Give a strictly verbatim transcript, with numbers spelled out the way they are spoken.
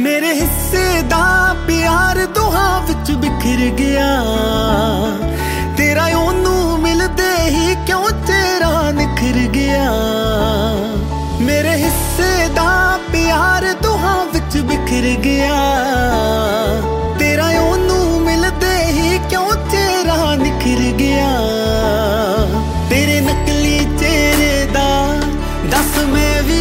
मेरे हिस्से दा प्यार दोहां विच बिखर गया, तेरा ओनू मिलदे ही क्यों चेहरा निखर गया। मेरे हिस्से दा प्यार दोहां विच बिखर गया,